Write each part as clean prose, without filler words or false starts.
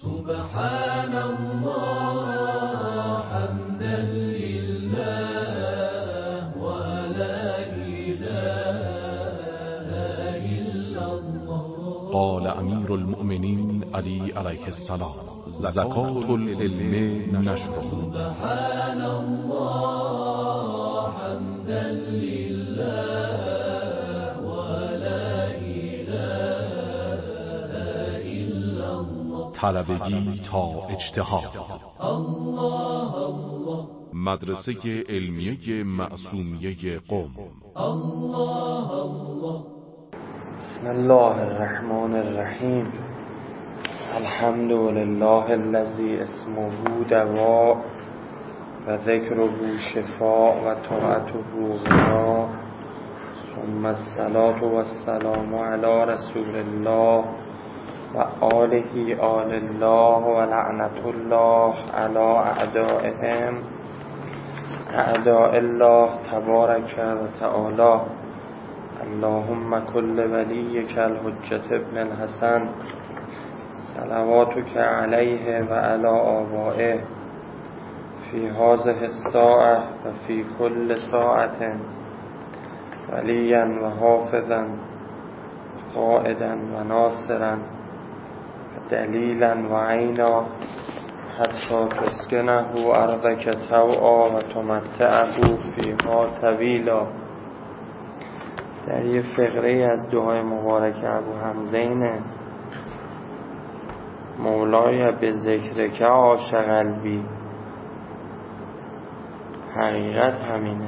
سبحان الله حمدا لله ولا إله إلا الله. قال امیر المؤمنین علی علیه السلام: زکات العلم نشره. سبحان الله حمدا لله ولا إله إلا الله. طلبگی تا اجتهاد. الله الله. مدرسه علمیه معصومیه قم. الله الله. بسم الله الرحمن الرحیم. الحمد لله الذی اسمه دواء و ذکره شفاء و طاعته غنا. ثم الصلاة و السلام علی رسول الله و آله آل الله و لعنت الله علی اعدائهم اعداء الله تبارک و تعالی. اللهم کل ولیک الحجة ابن الحسن صلواتک علیه و علی آبائه فی هذه الساعة و فی کل ساعة ولیا و حافظا قائدا و ناصرا و دلیلا و عینا حتی تسکنه ارضک طوعا و تمتعه فیها طویلا. در یه فقره از دعای مبارک ابو حمزه مولای به ذکرک عاشق قلبی. حقیقت همینه.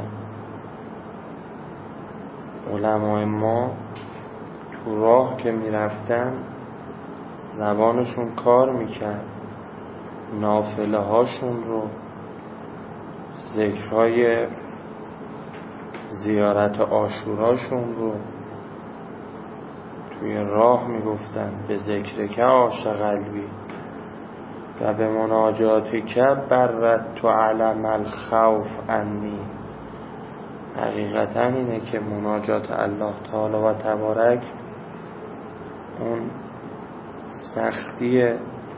علمای ما تو راه که میرفتن زبانشون کار میکرد، نافله هاشون رو، ذکرهای زیارت عاشوراشون رو توی راه میگفتن. به ذکرک عاشق قلبی و به مناجاتک برت علم الخوف عنی. حقیقتا اینه که مناجات الله تعالی و تبارک اون سختی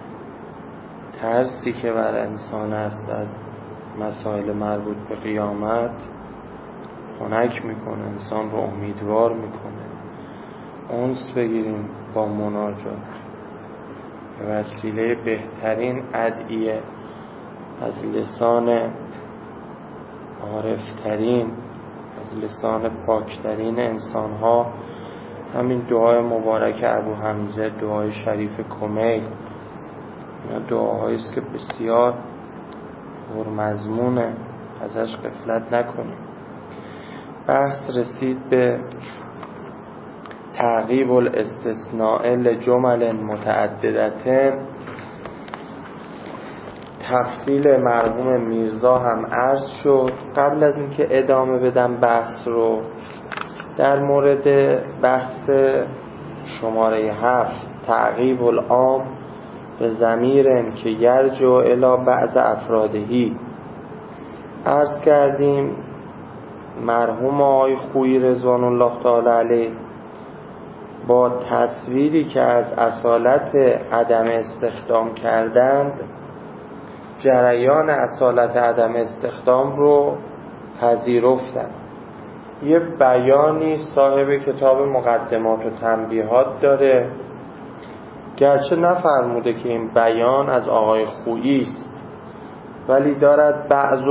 ترسی که بر انسان است از مسائل مربوط به قیامت خنک میکنه، انسان رو امیدوار میکنه. انس بگیریم با مناجات. به وسیله بهترین ادعیه از لسان عارفترین، از لسان پاکترین انسان ها همین دعای مبارک ابو حمزه، دعای شریف کمیل. اینا دعاهایی است که بسیار پرمضمونه، ازش غفلت نکنیم. بحث رسید به تعقیب الاستثناء لجمل متعددة. تفصیل مرحوم میرزا هم عرض شد. قبل از اینکه ادامه بدم بحث رو، در مورد بحث شماره 7 تعقیب العام به ضمیر که یرجع الی بعض افرادهی عرض کردیم. مرحوم آقای خویی رضوان الله تعالی علیه با تصویری که از اصالت عدم استخدام کردند، جریان اصالت عدم استخدام رو پذیرفتند. یه بیانی صاحب کتاب مقدمات و تنبیهات داره، گرچه نفرموده که این بیان از آقای خویی است، ولی دارد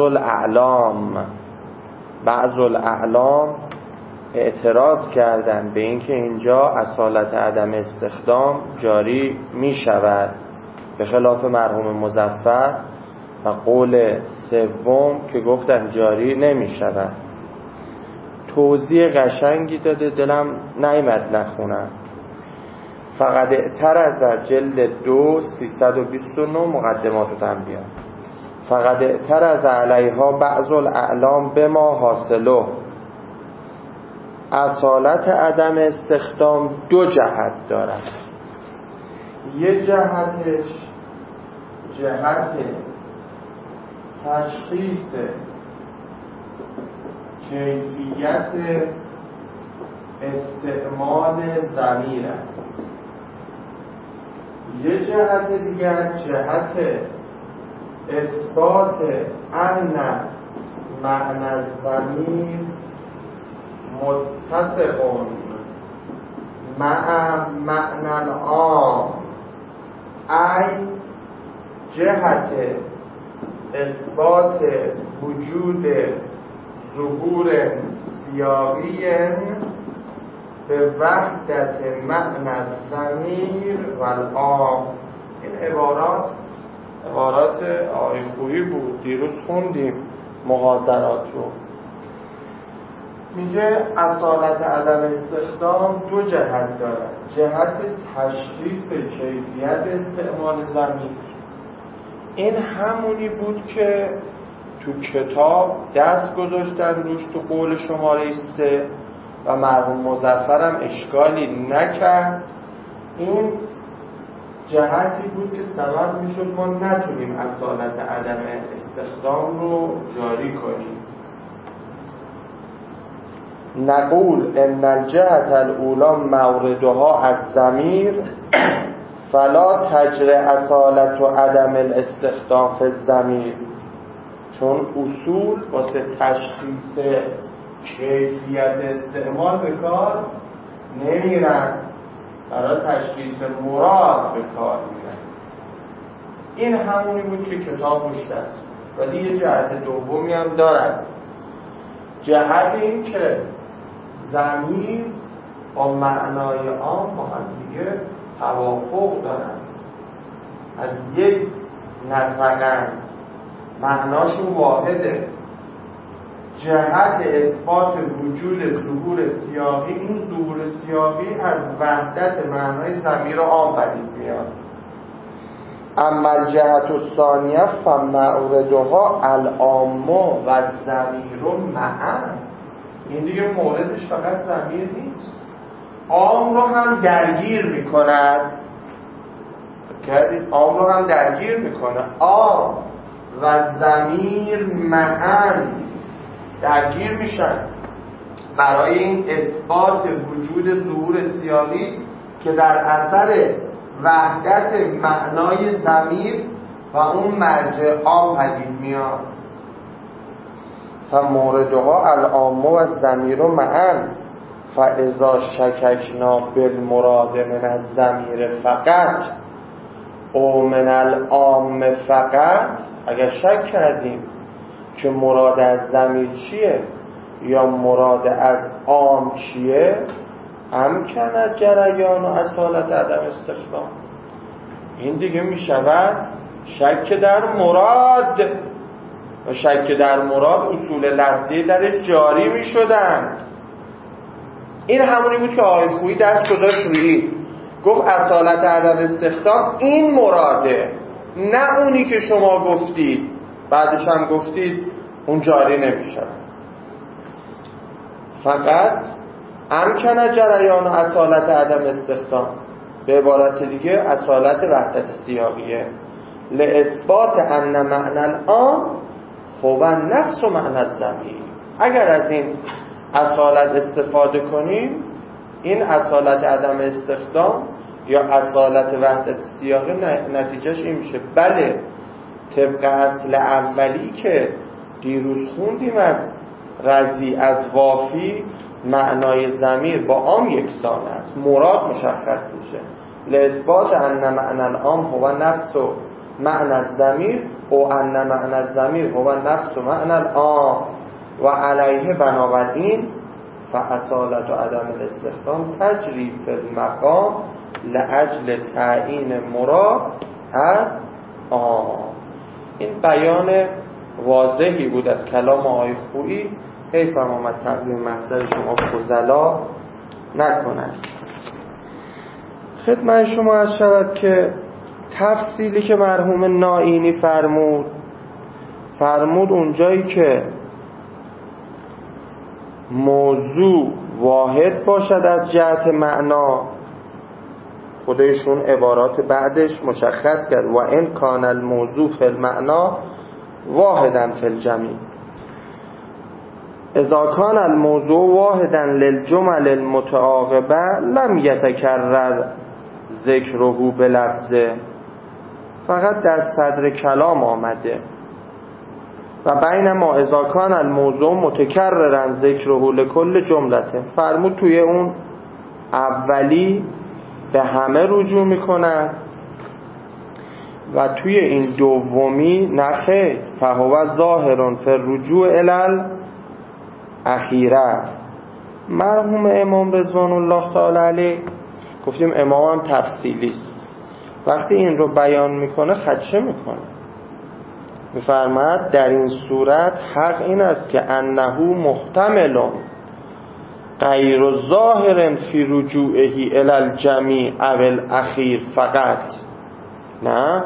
بعض الاعلام اعتراض کردن به اینکه اینجا اصالت عدم استخدام جاری می شود، به خلاف مرحوم مظفر و قول سوم که گفتن جاری نمی شود. توضیح قشنگی داده، دلم نیامد نخونم. فقط اعترض جلد 2 329 مقدمات و تنبیهات. فقط اعترض علیها بعض الاعلام به ما حاصله. اصالت عدم استخدام دو جهت دارد. یه جهتش جهت تشخیص کیفیت استعمال ضمیر است. یه جهت دیگر جهت اثبات ان معنی الضمیر متصف مع معنی العام، ای جهت اثبات وجود ظهور سیاقی به وحدت معنی الضمیر و العام. این عبارات آقای خویی بود، دیروز خوندیم محاضرات رو. میگه اصالت عدم استخدام دو جهت دارد: جهت تشخیص کیفیت استعمال ضمیر، این همونی بود که تو کتاب دست گذاشتن روش تو قول شماره 3 و مرحوم مظفرم اشکالی نکرد. این جهتی بود که سبب میشد ما نتونیم اصالت عدم استخدام رو جاری کنیم. نقول ان الجهت الاولی موردها از ضمیر فلا تجری اصالت و عدم الاستخدام فی الضمیر، چون اصول واسه تشخیص کیفیت استعمال به کار نمیرن، برای تشخیص مراد به کار میرن. این همونی بود که کتاب روش دست، ولی یه جهت دومی هم دارد. جهت این که ضمیر با معنای عام با هم دیگه توافق دارن، از یک نطقن معناشون واحده. جهت اثبات وجود ظهور سیاقی، این ظهور سیاقی از وحدت معنای ضمیر عام پدید میاد. اما الجهت الثانیه فموردها العام و الضمیر معا، این دیگه موردش فقط ضمیر نیست، عام رو هم درگیر میکند. عام رو هم درگیر میکنه، عام و ضمیر معا درگیر میشن برای این اثبات وجود ظهور سیاقی که در اثر وحدت معنای ضمیر و اون مرجع عام پدید میاد. فموردها العام و الضمیر معا فاذا شککنا بالمراد من الضمیر فقط او من العام فقط، اگر شک کردیم که مراد از ضمیر چیه یا مراد از عام چیه، امکن جریان و اصالت عدم استخدام، این دیگه میشود شک در مراد، و شک در مراد اصول لفظی در جاری میشدن. این همونی بود که آقای خویی دست گذاشت روی گفت اصالت عدم استخدام این مراده، نه اونی که شما گفتید بعدش هم گفتید اون جاری نمیشه. فقط امکن جریان و اصالت عدم استخدام، به عبارت دیگه اصالت وحدت سیاقیه، لاثبات ان معنی العام هو نفس و معنی الضمیر. اگر از این اصالت استفاده کنیم، این اصالت عدم استخدام یا اصالت وحدت سیاقی نتیجهش این میشه بله طبق اصل اولی که دیروز خوندیم از رضی از وافی، معنای ضمیر با عام یکسان است، مراد مشخص میشه. لاثبات ان معنی العام هو نفس و معنی الضمیر او ان معنی الضمیر هو نفس و معنی العام و علیه بنابراین فاصالت و عدم الاستخدام تجری فی المقام لاجل تعیین مراد از عام. این بیان واضحی بود از کلام آقای خویی، حیف هم آمد تقدیم محضر شما فضلا نکنند. خدمت شما عرض شود که تفصیلی که مرحوم نائینی فرمود اونجایی که موضوع واحد باشد از جهت معنا، خودشون عبارات بعدش مشخص کرد و ان کان الموضوع فی المعنا واحدا فی الجمیع، اذا کان الموضوع واحدا للجمل المتعاقبه لم یتکرر ذکرهو به لفظه، فقط در صدر کلام آمده. و بینما اذا کان الموضوع متکررا ذکرهو لکل جملته، فرمود توی اون اولی به همه رجوع میکنن و توی این دومی نخیر، فهو ظاهر فی الرجوع الی الاخیره. مرحوم امام رضوان الله تعالی علیه، گفتیم امام هم تفصیلی است، وقتی این رو بیان میکنه خدشه میکنه، میفرماید در این صورت حق این است که انه محتمل غیر ظاهر فی رجوعه الی الجمیع او الاخیر فقط. نه،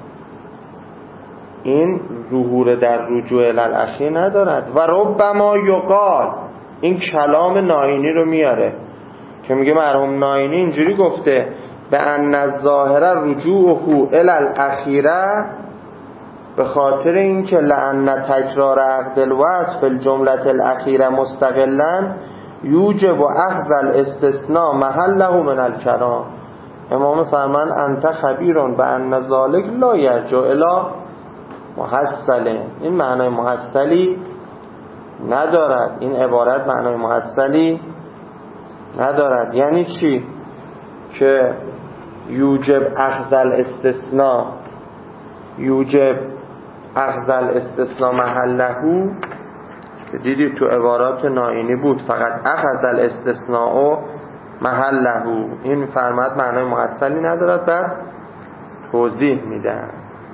این ظهور در رجوع الی الاخیر ندارد. و ربما یقال، این کلام ناینی رو میاره که میگه مرحوم ناینی اینجوری گفته به ان الظاهر رجوعه الی الاخیره، به خاطر اینکه لأن تکرار عقد الوصف الجمله الاخیره مستقلا یوجب اخذ الاستثناء محله من الکلام. امام فرمان انت خبیر بان ذلک لا یرجع الی محصل. این معنای محصلی ندارد، این عبارت معنای محصلی ندارد. یعنی چی؟ که یوجب اخذ الاستثناء، یوجب اخذ الاستثناء محله، که دیدید تو عبارات ناینی بود فقط اخذ الاستثناء محله. این فرمت معنای محصلی ندارد، بعد توضیح میدن.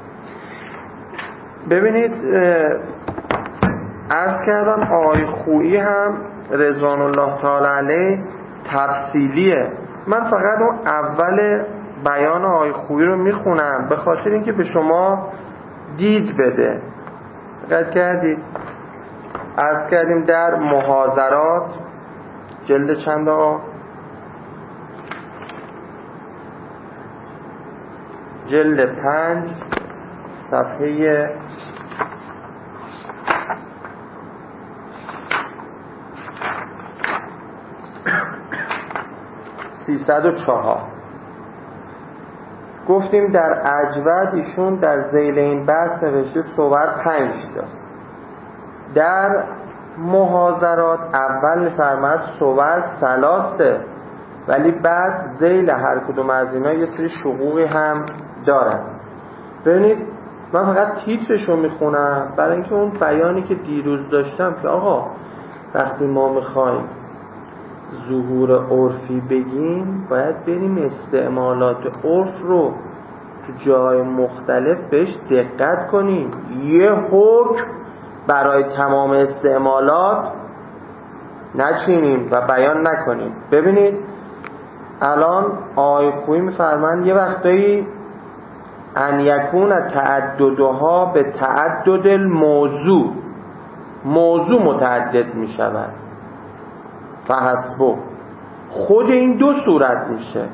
ببینید عرض کردم آقای خویی هم رضوان الله تعالی علیه تفصیلیه. من فقط اون اول بیان آقای خویی رو میخونم به خاطر اینکه به شما دید بده. دقت کردید؟ عرض کردیم در محاضرات جلد چند آقا؟ جلد 5 صفحه 304 گفتیم در اجود ایشون در ذیل این بحث نوشته صور 5 تاست. در محاضرات اول می‌فرماد صور 3 ولی بعد ذیل هر کدوم از اینا یه سری شقوقی هم دارن. ببینید من فقط تیترش رو میخونم برای اینکه اون بیانی که دیروز داشتم که آقا وقتی ما میخوایم ظهور عرفی بگیم باید بریم استعمالات عرف رو تو جای مختلف بهش دقت کنیم، یه حکم برای تمام استعمالات نچینیم و بیان نکنیم. ببینید الان آقای خویی میفرمایند یه وقتایی ان یکون تعددها به تعدد الموضوع، موضوع متعدد می شود فحسبه، خود این دو صورت میشه.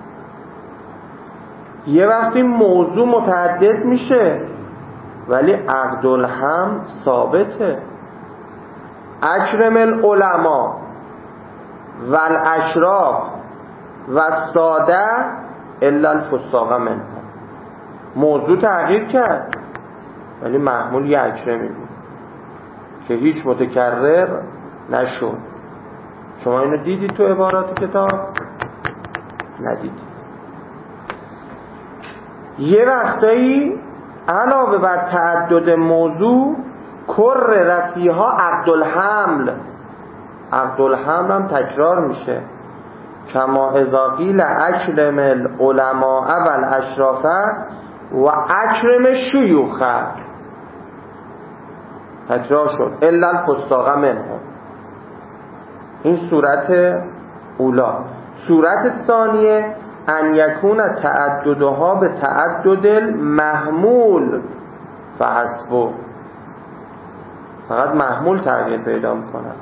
یه وقتی موضوع متعدد میشه ولی عقد الهم ثابته. اکرم العلماء و الاشراف و الساده الا الفساق منهم، موضوع تغییر کرد ولی محمول یه اکرمی بود که هیچ متکرر نشد. شما اینو دیدید تو عبارات کتاب؟ ندید. یه وقتایی علاوه بر تعدد موضوع کر رفیها عقد الحمل، عقد الحمل هم تکرار میشه. کما اذا قیل اکرم العلماء و الاشراف و اکرم شیوخ، تکرار شد الا الفساق منهم. این صورت اولا. صورت ثانیه ان یکون تعددها به تعدد المحمول فحسبه، فقط محمول تغییر پیدا میکنه.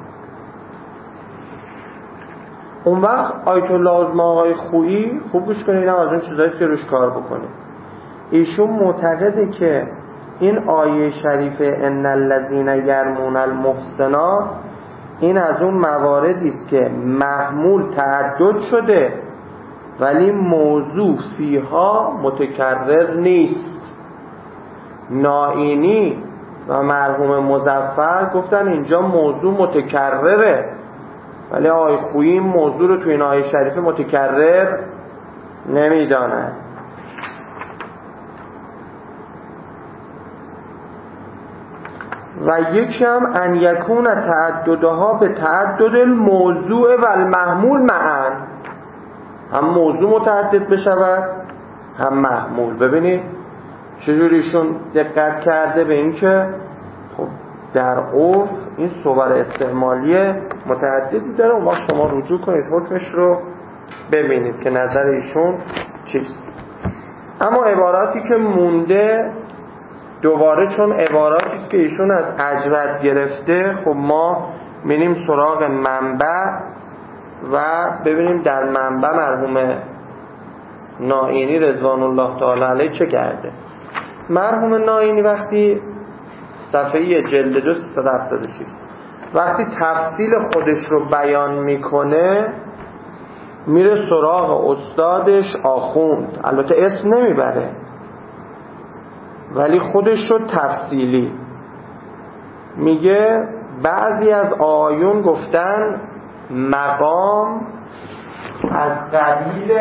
اون وقت آیت الله عظمی آقای خویی، خوب گوش کنید اینم از اون چیزایی که روش کار بکنید، ایشون معتقده که این آیه شریفه ان الذین یرمون المحصنات این از اون مواردی است که محمول تعدد شده ولی موضوع فیها متکرر نیست. نائینی و مرحوم مظفر گفتن اینجا موضوع متکرره، ولی آقای خویی این موضوع رو توی این آیه شریفه متکرر نمیداند. و یکی هم ان یکون تعددها به تعدد الموضوع و المحمول معا، هم موضوع متعدد بشود هم محمول. ببینید چجوریشون دقت کرده به این که خب در عرف این صور استعمالی متعددی داره و ما شما رجوع کنید حکمش رو ببینید که نظر ایشون چیست. اما عباراتی که مونده دوباره چون عباراتی است که ایشون از اجود گرفته، خب ما میریم سراغ منبع و ببینیم در منبع مرحوم نائینی رضوان الله تعالی علیه چه کرده. مرحوم نائینی وقتی صفحه جلد 2 376 وقتی تفصیل خودش رو بیان میکنه میره سراغ استادش آخوند، البته اسم نمیبره ولی خودش رو تفصیلی میگه بعضی از آیون گفتن مقام از قبیل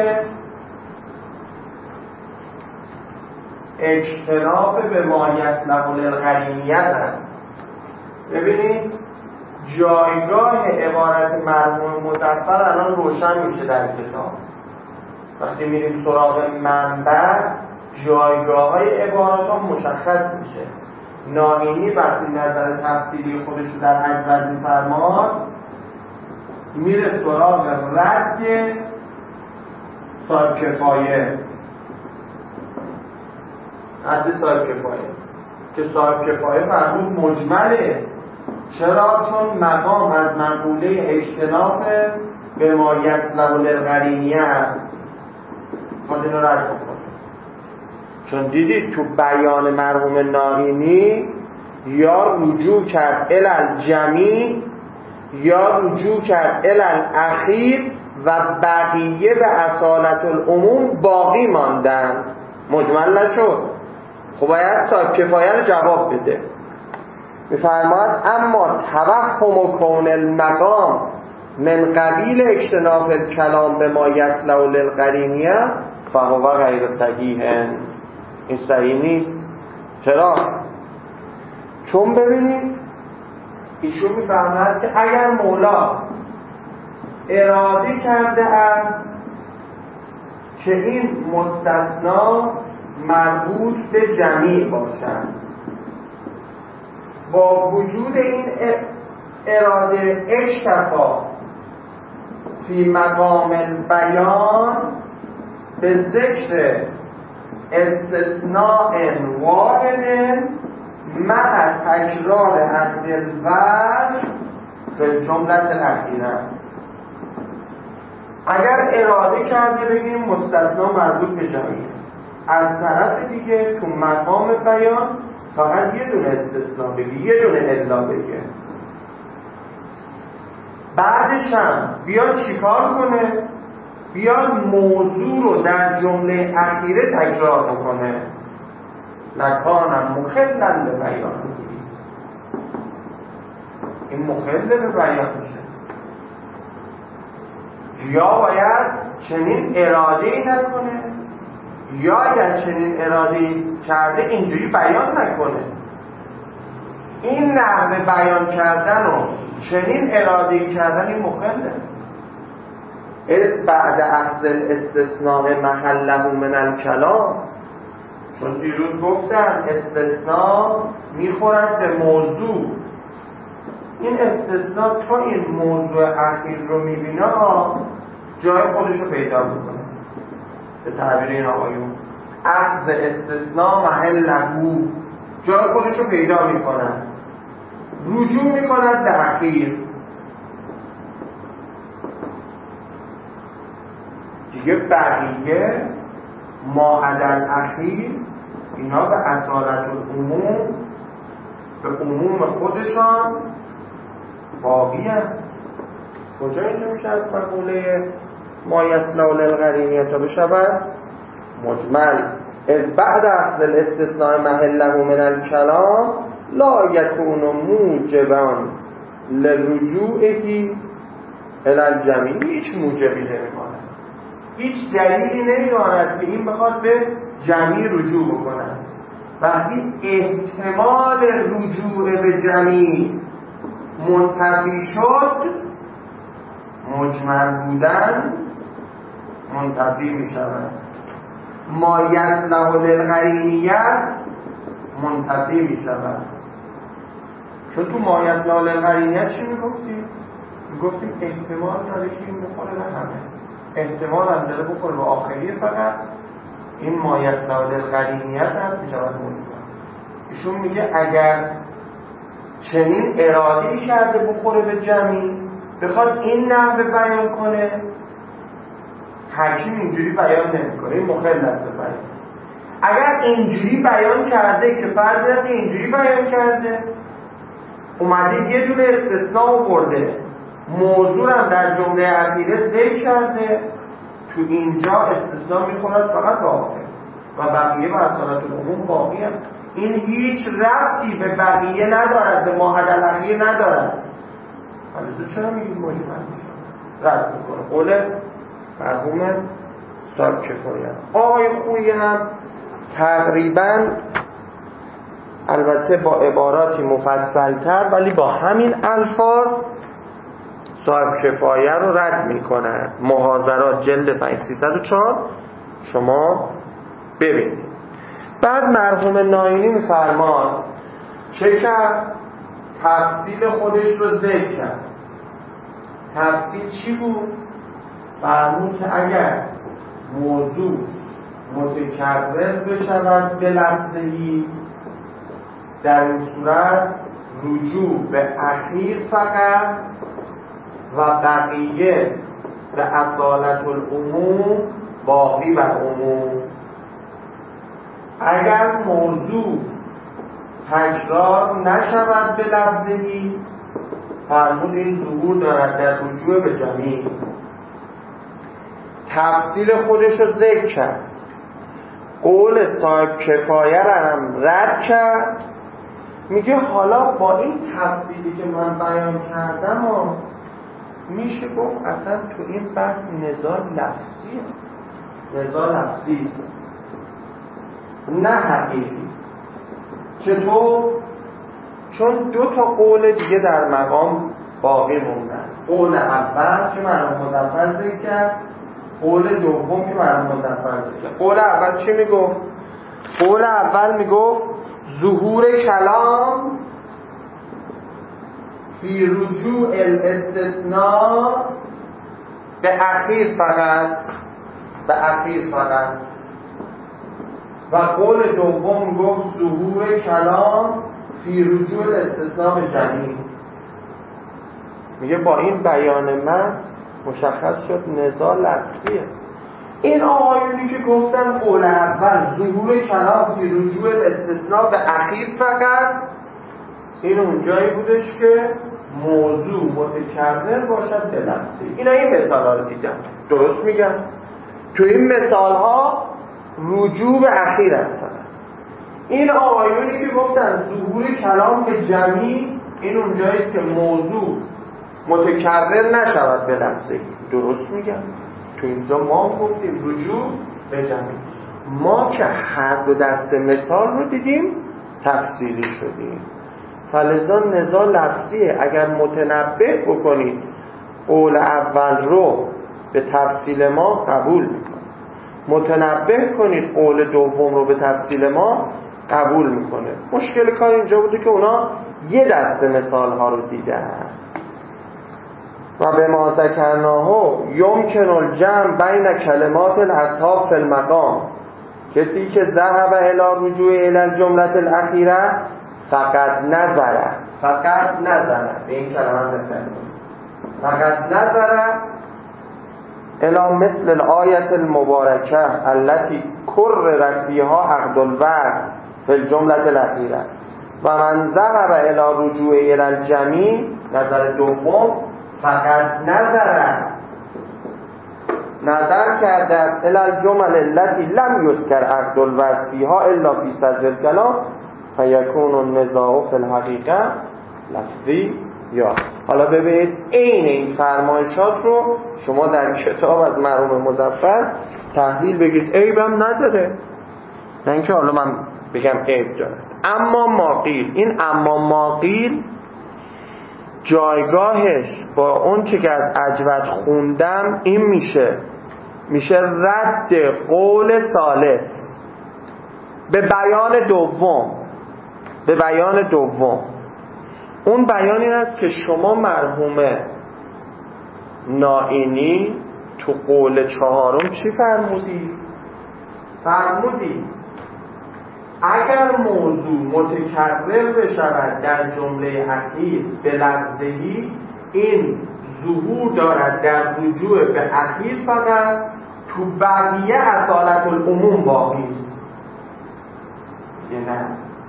اجتناب به ما یطلق للقرینیت است. ببینید جایگاه عبارت مرحوم مظفر الان روشن میشه در کتاب. وقتی میریم سراغ منبع جایگاه‌های عبارات ها مشخص میشه. نائینی وقتی نظر تفصیلی خودش رو در اجود میفرماد میره سراغ رد صاحب کفایه، رد صاحب کفایه که صاحب کفایه فرمود مجمله. چرا؟ چون مقام از منقوله اجتناب به ما یطلق للقرینیه خود اینو رد بکنه. چون دیدید تو بیان مرحوم نائینی یا رجوع کرد الالجمی یا رجوع کرد الاخیر و بقیه به اصالت العموم باقی ماندن، مجمل نشد. خب باید صاحب کفایه رو جواب بده. میفرماد اما توهم کون المقام من قبیل اجتناب الکلام به ما یطلق للقرینیه فهو غیر صحیح. این صحیح نیست. چرا؟ چون ببینید ایشون میفرماد که اگر مولا اراده کرده است که این مستثنا مربوط به جمیع باشد، با وجود این اراده اکتفا فی مقام البیان به ذکر استثناء واحد مع تکرار عقد الوجه فی الجمله الاخیره. اگر اراده کرده بگیم مستثنا مربوط به جمیع، از طرف دیگه تو مقام بیان فقط یه دونه استثناء بگی، یه دونه الا بگه، بعدش هم بیاد چیکار کنه؟ بیاد موضوع رو در جمله اخیره تکرار کنه. لکانم مخلل به بیان، این مخلل به بیان میشه. یا باید چنین اراده‌ای نکنه یا اگر چنین اراده‌ای کرده اینجوری بیان نکنه. این نحوه بیان کردن و چنین اراده‌ای کردن این مخله. بعد اخذ الاستثناء محله من الکلام، چون دیروز گفتن استثناء میخورد به موضوع. این استثناء تا این موضوع اخیر رو میبینه جای خودش رو پیدا میکنه. به تعبیر این آقایون اخذ استثناء محله جای خودش رو پیدا میکنه، رجوع میکند به اخیر. دیگه بقیه ما عدل اخیر اینا به اصالت العموم، به عموم خودشان باقی هم. کجا اینجا میشه از مقوله ما یصلح للقرینیه تا بشود مجمل. از بعد اخذ الاستثناء محله من الکلام لا یکون موجبا لرجوعه الی الجمیع. هیچ موجبی نمی‌کنه، هیچ دلیلی نمی‌آورد که این بخواد به جمیع رجوع بکنه. وقتی احتمال رجوع به جمیع منتفی شد، مجمل بودن منتفی می‌شود. ما یصلح للقرینیت منتفی می‌شود. چون تو ما یصلح للقرینیت چی میگفتیم؟ میگفتیم احتمال داره که این بخوره به همه، احتمال هم داره بخوره به آخریه، فقط این ما یصلح للقرینیت هم می‌شود مجمل. ایشون میگه اگر چنین اراده‌ای کرده بخوره به جمعی، بخواد این نحوه بیان کنه، حکیم اینجوری بیان نمی‌کنه، این مخالف بیان. اگر اینجوری بیان کرده که فرض اینجوری بیان کرده، اومده یه دونه استثناء آورده، موضوع هم در جمله اخیره ذکر کرده، تو اینجا استثناء می‌خورد فقط به آخر و بقیه به اصالت العموم باقی هم. این هیچ ربطی به بقیه ندارد، به ماحد الاخیر ندارد. حالا چرا میگید مجمل میشه؟ رد میکنه قول مرحوم صاحب کفایت. آقای خویی هم تقریبا البته با عباراتی مفصل‌تر ولی با همین الفاظ صاحب کفایه رو رد میکنه. محاضرات جلد 5304 شما ببینید. بعد مرحوم ناینی میفرماد چه کرد؟ تفصیل خودش رو ذکر کرد. تفصیل چی بود؟ فرمود که اگر موضوع متکرر بشود به لفظه‌ای، در این صورت رجوع به اخیر فقط و بقیه به اصالت العموم باقی بر عموم. اگر موضوع تکرار نشود به لفظه‌ای، فرمود این ظهور دارد در رجوع به جمیع. تفصیل خودش رو ذکر کرد، قول صاحب کفایه را هم رد کرد. میگه حالا با این تفصیلی که من بیان کردم میشه گفت اصلا تو این بحث نزاع لفظیه، نزاع لفظی نه حقیقی. چطور؟ چون دو تا قول دیگه در مقام باقی موندن. قول اول که مرحوم مظفر ذکر کرد، قول دوم که مرحوم مظفر ذکر کرد. قول اول چی میگفت؟ قول اول میگفت ظهور کلام فی رجوع الاستثناء به اخیر فقط، به اخیر فقط. و قول دوم گفت ظهور کلام فی رجوع الاستثناء به جمیع. میگه با این بیان من مشخص شد نزاع لفظیه. این آقایونی که گفتن قول اول ظهور کلام فی رجوع الاستثناء به اخیر فقط، این اونجایی بودش که موضوع متکرر باشد به لفظی. اینا این مثال ها رو دیدم، درست میگم؟ تو این مثال ها رجوع به اخیر است. این آقایونی که گفتن ظهور کلام به جمیع، این اونجاییست که موضوع متکرر نشود به لفظی. درست میگم؟ تو اینجا ما گفتیم رجوع به جمیع. ما که هر دو دست مثال رو دیدیم تفصیلی شدیم. فلذا نزاع لفظیه. اگر متنبه بکنید قول اول رو به تفصیل ما قبول میکنید، متنبه کنید قول دوم رو به تفصیل ما قبول میکنه. مشکل کار اینجا بوده که اونا یه دست مثال ها رو دیدن. و به ما ذکرناه یمکن الجمع بین کلمات الاصحاب فی المقام. کسی که ذهب الی رجوع الی الجمله الاخیره فقط نظره به این کلمه مثل فقط نظره الی مثل الآیه المبارکه التي کررت فیها عقد الوعد فی الجمله الاخیره و من ذهب الی رجوع الی الجمیع، نظر دوم فقط نظره نظر کردن الی الجمل التي لم یذکر عقد الوصف فیها الا فی صدر الکلام فیکون النزاع فی الحقیقه لفظی. یا حالا ببینید این فرمایشات رو شما در کتاب از مرحوم مظفر تحلیل بگید، عیبم نداره، نه اینکه حالا من بگم عیب داره. اما ما قیل، این اما ما قیل جایگاهش با اون چه که از عجوت خوندم این میشه رد قول ثالث به بیان دوم. اون بیان این است که شما مرحوم نائینی تو قول چهارم چی فرمودی؟ اگر موضوع متکرر بشود در جمله اخیر به لفظهی، این ظهور دارد در رجوع به اخیر، فقط تو بقیه اصالت العموم باقی است. یه نه،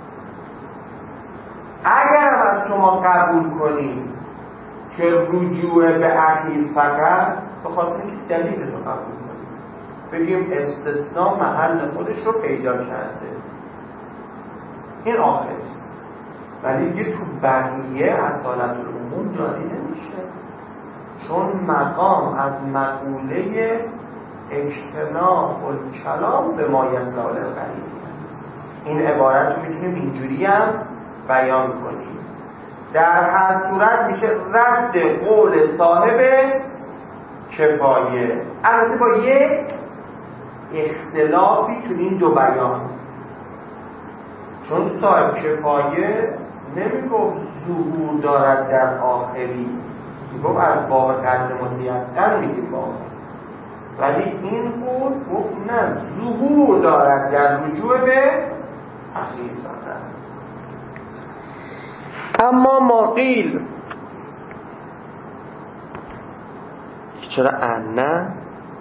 اگر از شما قبول کنید که رجوع به اخیر فقط، به خاطر اینکه دلیل رو قبول کنید بگیم استثناء محل خودش رو پیدا کرده، این آخر است، ولی دیگه تو بقیه اصالت العموم جاری نمیشه، چون مقام از مقوله اجتناب الکلام به ما یصلح الغریب. این عبارت رو میتونیم اینجوری هم بیان کنیم، در هر صورت میشه رد قول صاحب کفایه، البته با یک اختلافی تو این دو بیان، چون صاحب کفایه نمیگفت ظهور دارد در آخری، میگفت از باب قدر متیقن میگیم باب، ولی این قول گفت نه، ظهور دارد در رجوع به اخیر فقط. اما ما قیل، چرا نه؟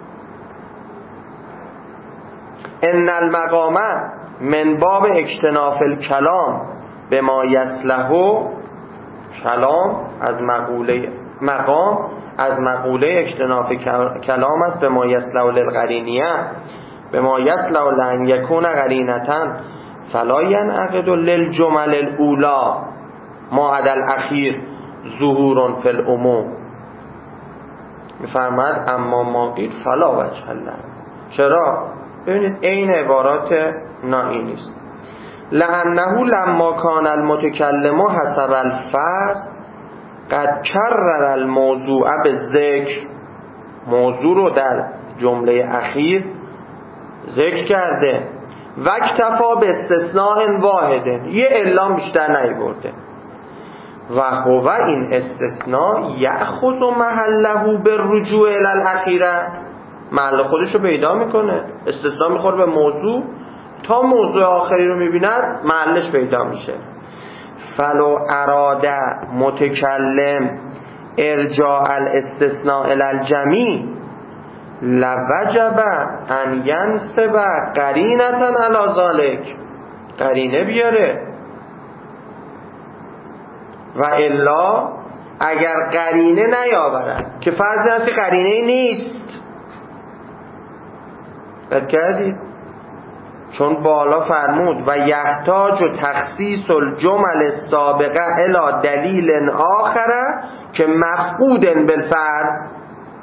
ان المقام من باب اجتناف الکلام به ما یصلح، کلام از مقام از مقوله اجتناف کلام است به ما یصلح للقرینیه، به ما یصلح لان یکون قرینتا فلا ینعقد للجمل الاولی ما عدا الاخیر ظهور فی العموم. میفرماید اما ما قیل فلا وجه له. چرا؟ ببینید این عبارات نائینی است. لانه لما کان المتکلم حسب الفرض قد کرر الموضوع بالذکر، موضوع رو در جمله اخیر ذکر کرده، و اکتفا به استثناء واحد، یه اعلام بیشتر نیورده، و هو این استثناء یأخذ محله بالرجوع الی الاخیره، محل خودش رو پیدا میکنه، استثناء میخوره به موضوع تا موضوع آخری رو میبیند محلش پیدا میشه. فلو اراد متکلم ارجاع الاستثناء الی الجمیع لوجب ان ینسب قرینة علی ذلک، قرینه بیاره، و الا اگر قرینه نیاورد، که فرض است که قرینه نیست، بد کردید، چون بالا فرمود و یحتاج و تخصیص الجمل السابقه الی دلیل آخره که مفقود بالفرض،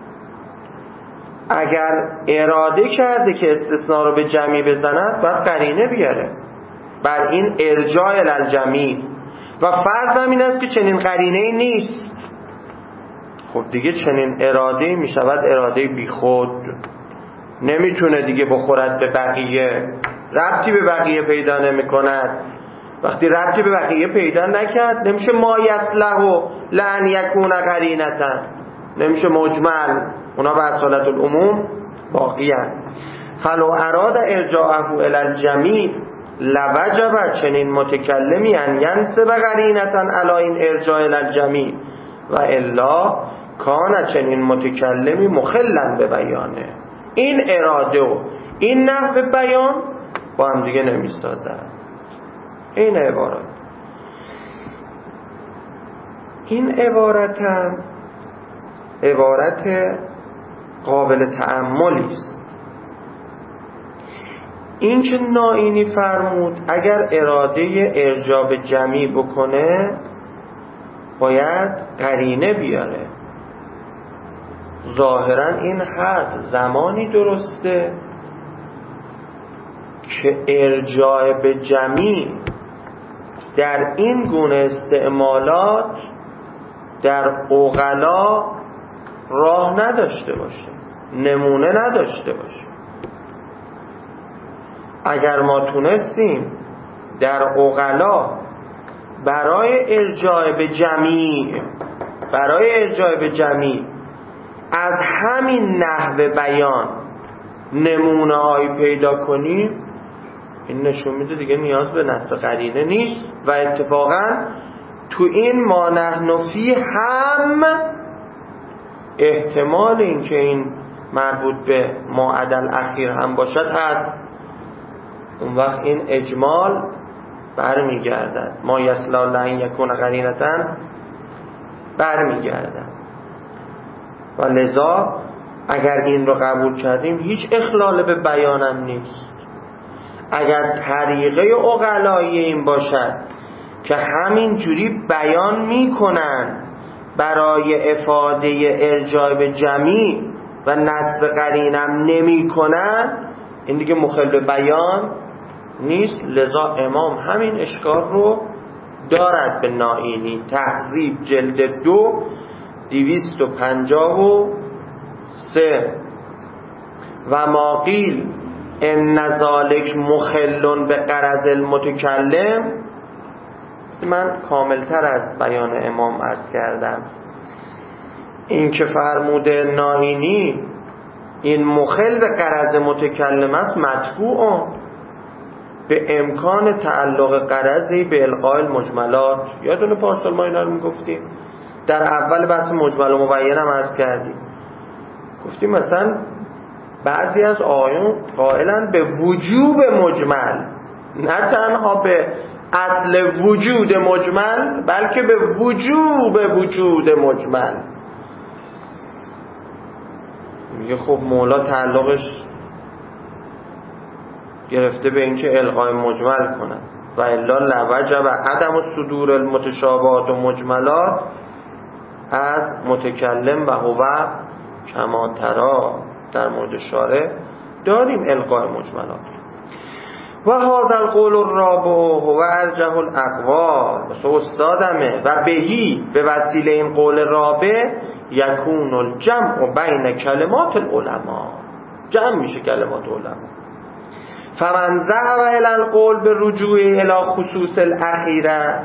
اگر اراده کرده که استثناء رو به جمعی بزند باید قرینه بیاره بر این ارجاع الی الجمیع، و فرض هم این است که چنین قرینه‌ای نیست. خب دیگه چنین اراده‌ای میشود اراده بی خود، نمیتونه دیگه بخورد به بقیه، ربطی به بقیه پیدا نمی کند. وقتی ربطی به بقیه پیدا نکرد نمیشه ما یصلح لان یکون قرینة، نمیشه مجمل، اونا به اصالت العموم باقی هست. فلو اراد ارجاعه الی الجمیع لوجب، چنین متکلمی ان ینسب قرینة علی این ارجاع الی الجمیع، و الا کان چنین متکلمی مخلا به بیانه. این اراده و این نحو بیان با هم دیگه نمیستازن. این عبارت هم عبارت قابل تأملی است. این که نائینی فرمود اگر اراده ارجاع به جمی بکنه باید قرینه بیاره. ظاهرا این حرف زمانی درسته که ارجاع به جمی در این گونه استعمالات در عقلا راه نداشته باشه، نمونه نداشته باشه. اگر ما تونستیم در عقلا برای ارجاع به جمیع از همین نحوه بیان نمونه هایی پیدا کنیم، این نشون میده دیگه نیاز به نصب قرینه نیست. و اتفاقا تو این ما نحن فی هم احتمال این که این مربوط به ما عدل اخیر هم باشد هست. اون وقت این اجمال برمیگردد، ما یسلا لن یکون قرینتن برمیگردد. و لذا اگر این رو قبول کردیم هیچ اخلال به بیانم نیست. اگر طریقه عقلایی این باشد که همین جوری بیان میکنن برای افاده ارجاع به جمیع و نصب قرینم نمی کنن، این دیگه مخل بیان نیست. لذا امام همین اشکال رو دارد به نائینی. تهذیب جلد 2 253. و ما قیل ان ذالک مخل به غرض المتکلم. من کاملتر از بیان امام عرض کردم. این که فرموده نائینی این مخل به غرض متکلم است مدفوع به امکان تعلق غرضی به القاء المجملات. یادونه پارسال ما اینا رو میگفتیم در اول بحث مجمل و مبین هم عرض کردیم. گفتیم مثلا بعضی از آیون قائلن به وجوب مجمل، نه تنها به اصل وجود مجمل بلکه به وجود مجمل. میگه خب مولا تعلقش گرفته به اینکه الغای مجمل کنن و الا لوجب و عدم صدور المتشابهات و مجملات از متکلم و هو کما ترا. در مورد شارع داریم الغای مجملات. و هذا القول الرابع هو ارجح الاقوال. استادمه و بهی به وسیله این قول رابع یکون الجمع بین کلمات العلماء، جمع میشه کلمات علما. فمن ذهب الى القول بالرجوع الى خصوص الاخیره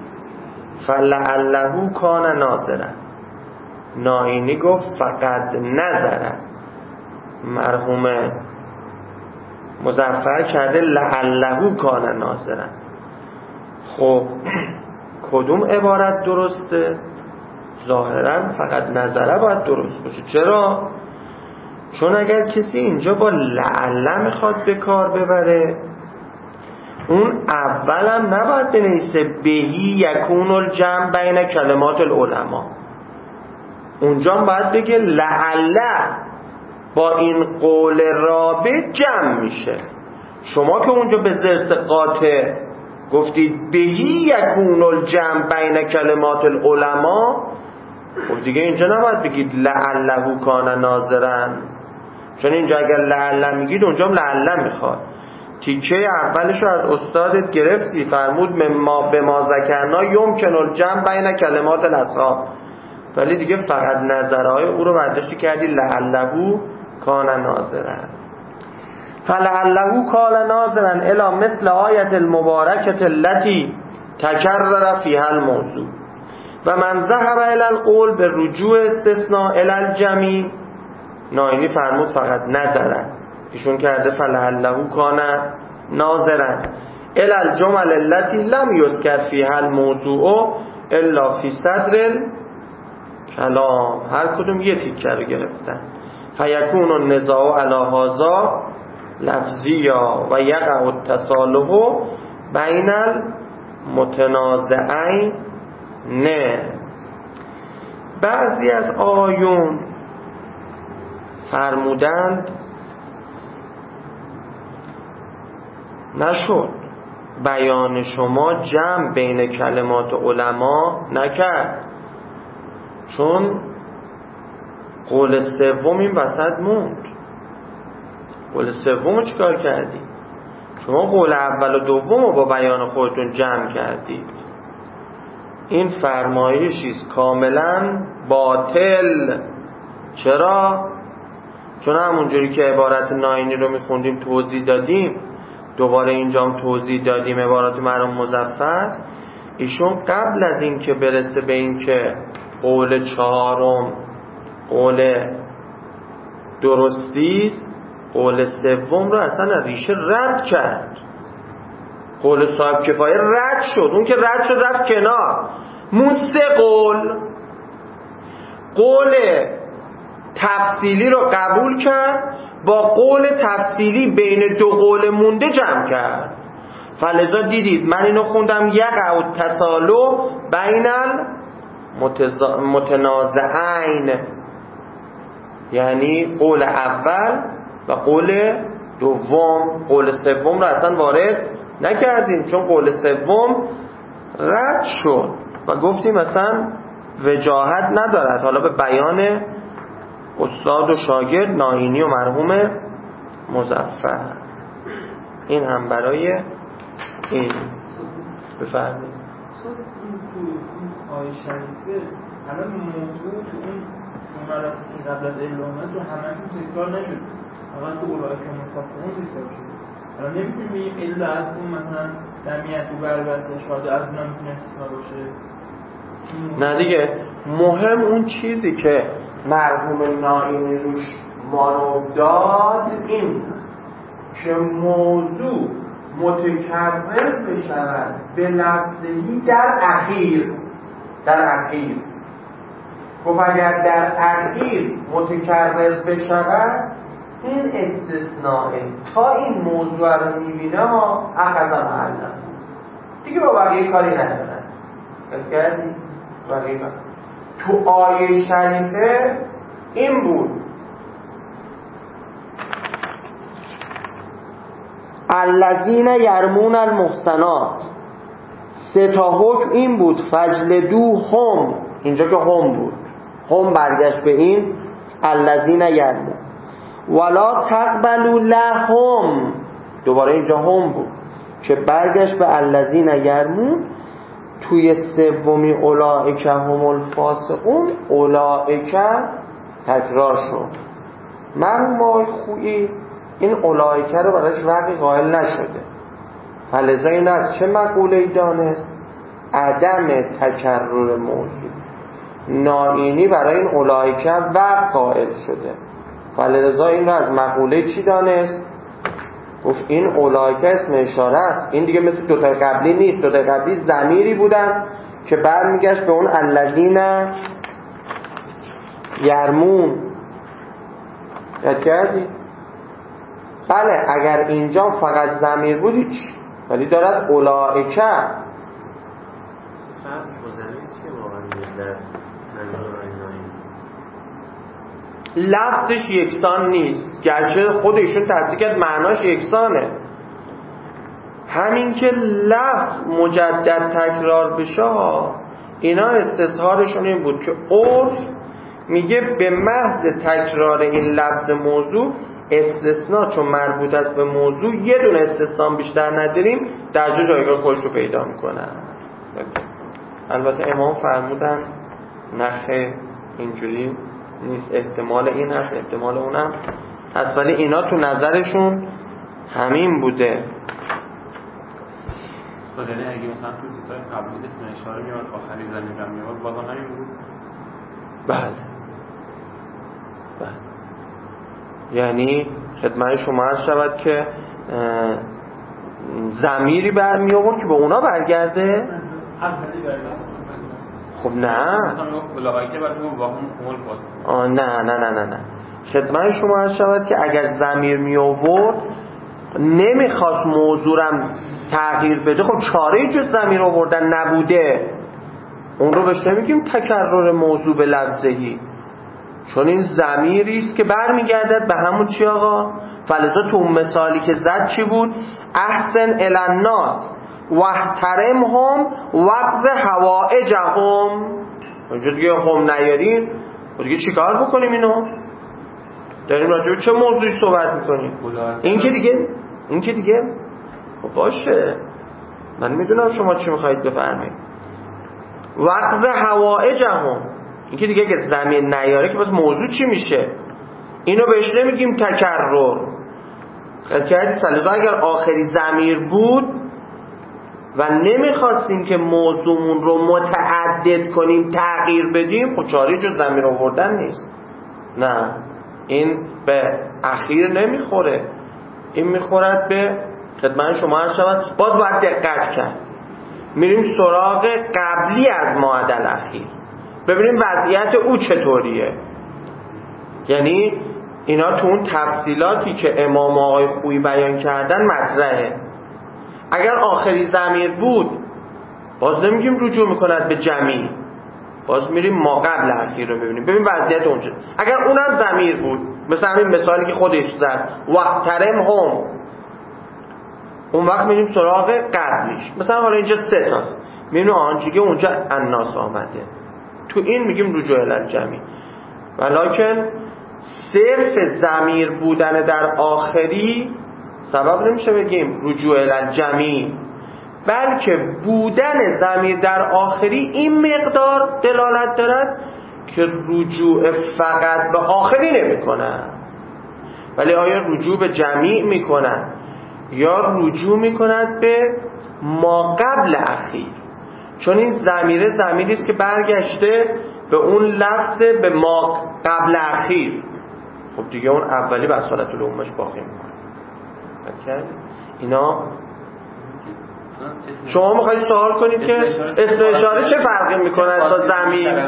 فلعله کان ناظرا. نائینی گفت فقط نظره، مرحوم مظفر کرده لعله کان ناظرا. خب کدوم عبارت درسته؟ ظاهرا فقط نظره باید درست باشه. چرا؟ چون اگر کسی اینجا با لعله میخواد به کار ببره، اون اولم نباید بنویسه بهی یکون الجمع بین کلمات العلماء. اونجا باید بگه لعله با این قول رابع جمع میشه. شما که اونجا به ضرس قاطع گفتید بهی یکون الجمع بین کلمات العلماء، خب دیگه اینجا نباید بگید لعله کان ناظرن، چون اینجا اگر لعله میگید اونجا هم لعله میخواد. تیکه اولش رو از استادت گرفتی، فرمود به ما ذکرنا یمکن الجمع بین کلمات الاصحاب، ولی دیگه فقط نظرهای او رو برداشتی کردی لعله کان ناظرن. فلعله کان ناظرن الی مثل آیت المبارکه التي تکرر فیها الموضوع. و من ذهب الی القول به رجوع استثناء الی الجمیع، نائینی فرمود فقط نظرن، ایشون کرده فلعله کان ناظرن الی الجمل التي لم یذکر فیها الموضوع الا فی صدر الکلام. هر کدوم یه تیکه رو گرفتن. فیکون النزاع علی هذا لفظیا و یقع التصالح بین المتنازعین. نه بعضی از آیون فرمودند نشد بیان شما جمع بین کلمات علما نکرد، چون قول سوم این وسط موند. قول سوم رو چیکار کردی؟ شما قول اول و دوم رو با بیان خودتون جمع کردید. این فرمایشیست کاملا باطل. چرا؟ چون همونجوری که عبارت ناینی رو میخوندیم توضیح دادیم، دوباره اینجا هم توضیح دادیم عبارات مرحوم مظفر، ایشون قبل از این که برسه به این که قول چهارم قول درستیست، قول سوم رو اصلا ریشه رد کرد. قول صاحب کفایه رد شد. اون که رد شد رفت کنار. قول تفصیلی رو قبول کرد، با قول تفصیلی بین دو قول مونده جمع کرد. فلذا دیدید من اینو خوندم یقع التسالو بین المتنازعین، یعنی قول اول و قول دوم. قول سوم رو اصلا وارد نکردیم چون قول سوم رد شد و گفتیم اصلا وجاهت ندارد. حالا به بیان استاد و شاگرد ناینی و مرحوم مظفر. این هم برای این. بفرمایید. تو آیه شریفه الان موضوع تو اون جملاتی که قبل از اعلامه تو همه تکرار نشد، فقط تو اولئک مخاطبون تکرار شد. الان نمیتونیم بگیم الا از اون مثلا جمعیت و بربط شاده از اونا میتونه استثنا باشه. نه دیگه، مهم اون چیزی که مرحوم ناینی روش مانو داد این که موضوع متکرر بشود به لفظی در اخیر. گفت اگر در اخیر متکرر بشود این استثناء تا این موضوع رو میبینه ها اخذا محله دیگه با بقیه کاری ندارن. بگردی بقیه کاری تو آیه شریفه این بود الذین یرمون المحصنات. سه تا حکم این بود فجلدوهم. اینجا که هم بود، هم برگشت به این الذین یرمون. ولا تقبلوا لهم، دوباره اینجا هم بود که برگشت به الذین یرمون. توی سومی اولئک هم الفاسقون، اولئک تکرار شد. مرحوم آقای خویی این اولئک رو براش وقتی قائل نشده، فلذا این از چه مقوله‌ای دانست؟ عدم تکرر موضوع. ناینی برای این اولئک وقت قائل شده، فلذا این رو از مقوله چی دانست؟ گفت این اولئک اسم اشاره است. این دیگه مثل دوتای قبلی نیست. دوتای قبلی ضمیری بودن که برمیگشت به اون الذین یرمون. یاد کردی؟ بله اگر اینجا فقط ضمیر بود هیچ، ولی دارد اولئک. لفظش یکسان نیست، گرچه خودشون تصدیق کرد معناش یکسانه. همین که لفظ مجدد تکرار بشه اینا استظهارشون این بود که عرف میگه به محض تکرار این لفظ موضوع استثناء چون مربوط است به موضوع یه دونه استثناء بیشتر نداریم در جایگاه خودش رو پیدا میکنن. البته امام فرمودن نخه اینجوری نیست، احتمال این هست احتمال اونم هست، ولی اینا تو نظرشون همین بوده. یعنی اگه مثلا تو دیتای قبلی اسم اشاره میاد آخری ضمیر هم میاد بازم همین بود؟ بله یعنی خدمت شما عرض شود که ضمیری برمی آورد که به اونا برگرده. خب نه نه خدمت شما عرض شود که اگر ضمیر می آورد نمیخواست موضوعم تغییر بده، خب چاره جز ضمیر آوردن نبوده، اون رو بهش نمیگیم تکرر موضوع به لفظه‌ای. چون این ضمیری است که برمیگردد به همون چی آقا؟ فلذا تو مثالی که زد چی بود؟ احسن الی الناس واحترمهم وقض حوائجهم. اونجا دیگه هم نیارین دیگه چیکار بکنیم اینو؟ داریم راجع به چه موضوعی صحبت میکنیم؟ این که دیگه خب باشه، من میدونم شما چی میخواید بفرمایید. وقض حوائجهم، این که دیگه که زمین نیاره که بس موضوع چی میشه؟ اینو بهش نمیگیم تکرر. خیلی کردید فلذا اگر آخری ضمیر بود و نمیخواستیم که موضوعمون رو متعدد کنیم، تغییر بدیم، خب چاره جز ضمیر آوردن نیست. نه، این به اخیر نمیخوره، این میخورد به خدمت شما عرض شود. باز باید دقت کرد. میریم سراغ قبلی از معدل اخیر، ببینیم وضعیت او چطوریه. یعنی اینا تو اون تفصیلاتی که امام آقای خویی بیان کردن مطرحه. اگر آخری ضمیر بود باز نمیگیم رجوع میکند به جمعی، باز میریم ما قبل اخیر رو ببینیم، ببین وضعیت اونجا. اگر اونم ضمیر بود مثل همین مثالی که خودش زد واحترمهم، اون وقت میریم سراغ قبلیش. مثلا حالا اینجا 3 تاست، میبینیم آنچه که اونجا الناس آمده، تو این میگیم رجوع الی الجمعی. ولکن صرف ضمیر بودن در آخری سبب نمیشه بگیم رجوع الی الجمعی، بلکه بودن ضمیر در آخری این مقدار دلالت دارد که رجوع فقط به آخری نمیکنه، ولی آیا رجوع به جمعی میکنن یا رجوع میکند به ما قبل اخیر. چون این ضمیری است که برگشته به اون لفظ به ما قبل اخیر. خب دیگه اون اولی به اصالت العمومش باقی میکنه. اینا شما میخواید سوال کنید که اسم اشاره چه فرقی میکنه تا ضمیر؟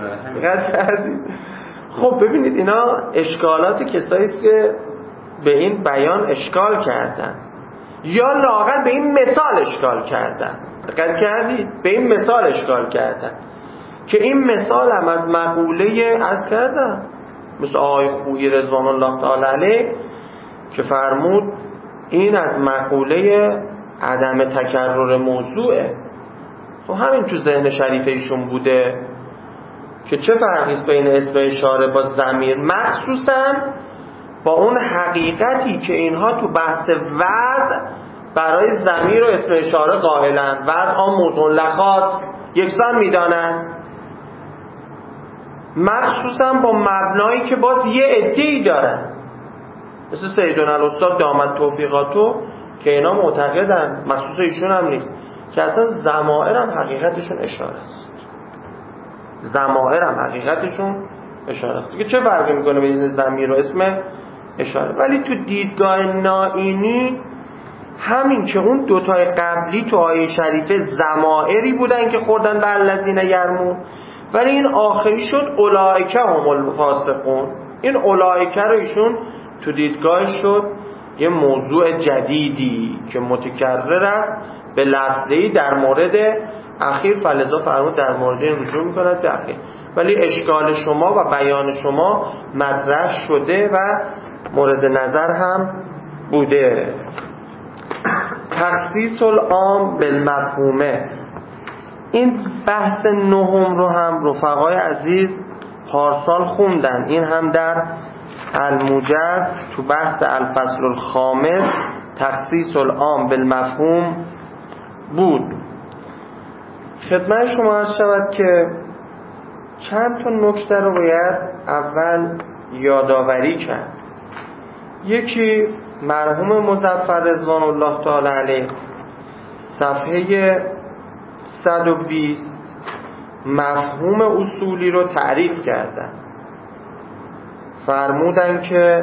خب ببینید اینا اشکالات کسایی است که به این بیان اشکال کردن یا لااقل به این مثال اشکال کردن. دقت کردید؟ به این مثال اشکال کردن که این مثال هم از مقوله از کردن مثل آقای خویی رضوان الله تعالی علیه که فرمود این از مقوله عدم تکرر موضوعه. خب همین تو ذهن شریف ایشون بوده که چه فرقی است بین اسم اشاره با ضمیر، مخصوصا با اون حقیقتی که اینها تو بحث وضع برای ضمیر و اسم اشاره قائلن. وضع آن موضوع لخاص یکسان میدانن، مخصوصا با مبنایی که باز یه عده‌ای دارن مثل سیدنا الاستاد دامت توفیقاتو که اینا معتقدن، مخصوص ایشون هم نیست، که اصلا ضمائر هم حقیقتشون اشاره است. ضمائر هم حقیقتشون اشاره است. دیگه چه فرقی میکنه بین ضمیر و اسم اشاره؟ ولی تو دیدگاه نائینی همین که اون دوتای قبلی تو آیه شریفه ضمائری بودن که خوردن بر الذین یرمون، ولی این آخری شد اولئک هم الفاسقون. این اولئک رو ایشون تو دیدگاه شد یه موضوع جدیدی که متکرر است به لفظه‌ای در مورد اخیر، فلذا فرمود در مورد این رجوع می‌کند به اخیر. ولی اشکال شما و بیان شما مطرح شده و مورد نظر هم بوده. تخصیص العام بالمفهومه، این بحث نهم رو هم رفقای عزیز پارسال خوندن. این هم در الموجز تو بحث الفصل الخامس تخصیص العام بالمفهوم بود. خدمت شما عرض شود که چند تا نکته رو باید اول یادآوری کرد. یکی مرحوم مظفر رضوان الله تعالی علیه صفحه 120 مفهوم اصولی رو تعریف کردن. فرمودن که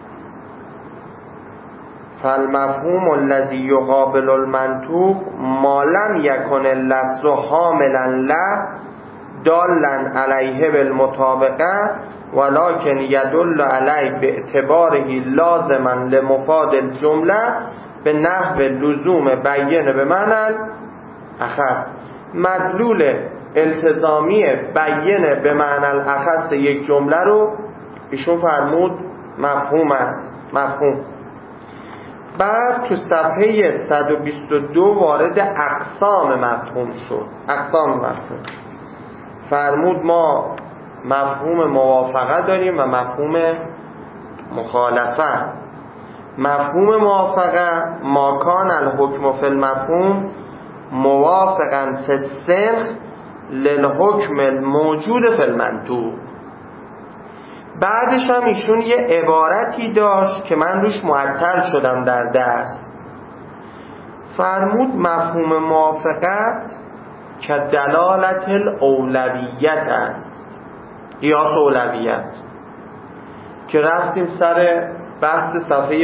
فالمفهوم الذی یقابل المنطوق ما لم یکن اللفظ حاملا له دالا علیه بالمطابقه ولکن یدل علیه باعتباره لازما لمفاد الجمله به نحو لزوم بیان به معنی اخص. مدلول التزامی بیان به معنی الاخص یک جمله رو ایشون فرمود مفهوم است. مفهوم. بعد تو صفحه 122 وارد اقسام مفهوم شد. اقسام مفهوم فرمود ما مفهوم موافقه داریم و مفهوم مخالفه. مفهوم موافقه ما کان الحکم فی المفهوم موافقا فی السنخ للحکم الموجود فی المنطوق. بعدش هم ایشون یه عبارتی داشت که من روش معطل شدم در درس. فرمود مفهوم موافقت که دلالت الاولویت است، قیاس اولویت، که رفتیم سر بحث صفحه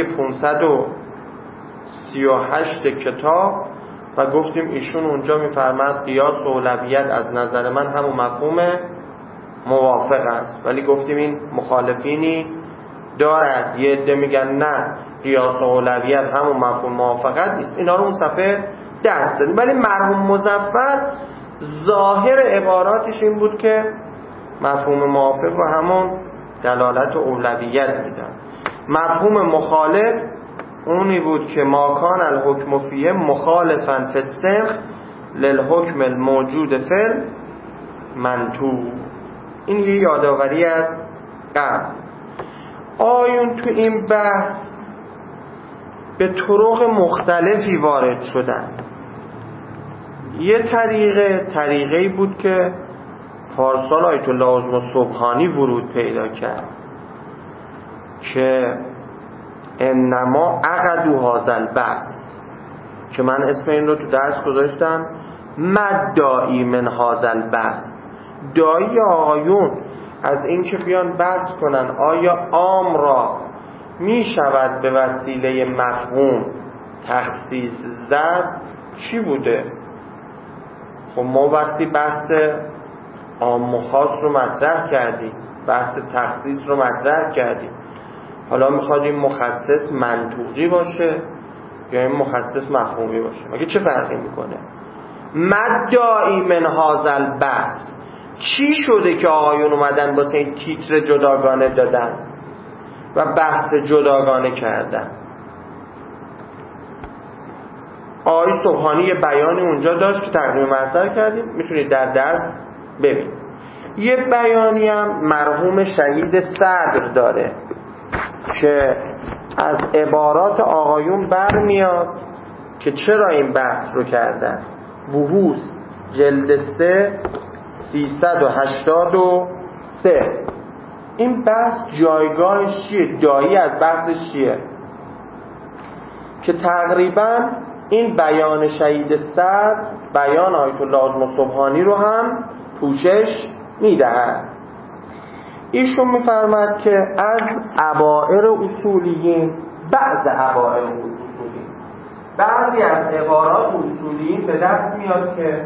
538 کتاب و گفتیم ایشون اونجا میفرماد قیاس اولویت از نظر من همون مفهوم موافق است، ولی گفتیم این مخالفینی دارد. یه عده میگن نه قیاس اولویت همون مفهوم موافقت نیست. اینا رو اون صفحه دست دادیم. ولی مرحوم مظفر ظاهر عباراتش این بود که مفهوم موافق رو همون دلالت اولویت میدن. مفهوم مخالف اونی بود که ما کان الحکم فیه مخالفا فی السنخ للحکم الموجود فی المنطوق. این یه یادآوری از قبل. آیون تو این بحث به طرق مختلفی وارد شدن. یه طریقه‌ای بود که پارسال آیت الله عظمی سبحانی ورود پیدا کرد که انما عقدوا هذا البحث، که من اسم این رو تو درس گذاشتم مدعی من هذا البحث. دایی آقایون از این که بیان بحث کنن آیا عام را می شود به وسیله مفهوم تخصیص زد چی بوده؟ خب ما وقتی بحث عام و خاص رو مطرح کردیم، بحث تخصیص رو مطرح کردیم، حالا میخواد این مخصص منطوقی باشه یا این مخصص مفهومی باشه؟ مگه چه فرقی میکنه؟ مدعی من هذا البحث چی شده که آقایون اومدن واسه این تیتر جداگانه دادن و بحث جداگانه کردن؟ آقای سبحانی یه بیانی اونجا داشت که تقدیم محضر کردیم، میتونید در درس ببینید. یه بیانی هم مرحوم شهید صدر داره که از عبارات آقایون برمیاد که چرا این بحث رو کردن. بحوث جلد 3 383. این بحث جایگاهش چیه؟ دایی از بحثش چیه؟ که تقریبا این بیان شهید صدر بیان آیت الله عظمی سبحانی رو هم پوشش میدهد. ایشون میفرماد که از عبائر اصولیین، بعضی از عبارات اصولیین به دست میاد که